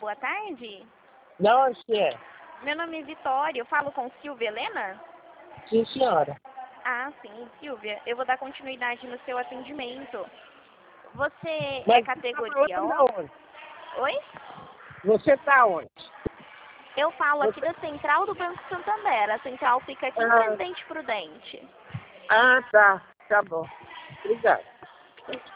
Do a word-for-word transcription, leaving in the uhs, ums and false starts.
boa tarde. De onde que é? Meu nome é Vitória, eu falo com Silvia Helena? Sim, senhora. Ah, sim, Silvia, eu vou dar continuidade no seu atendimento. Você Mas é você tá categoria falando O? aonde? Oi? Você tá onde? Eu falo aqui Você... da Central do Banco Santander. A central fica aqui em Ah, Presidente Prudente. ah, tá. Tá bom. Obrigado.